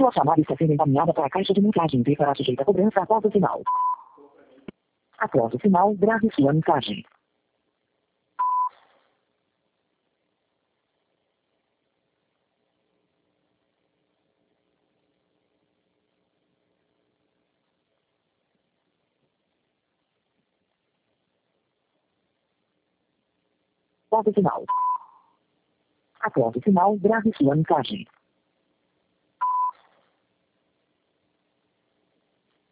Sua chamada está sendo encaminhada para a caixa de mensagem e será sujeita a cobrança após o sinal. Após o sinal, grave sua mensagem. Após o sinal. Após o sinal, grave sua mensagem.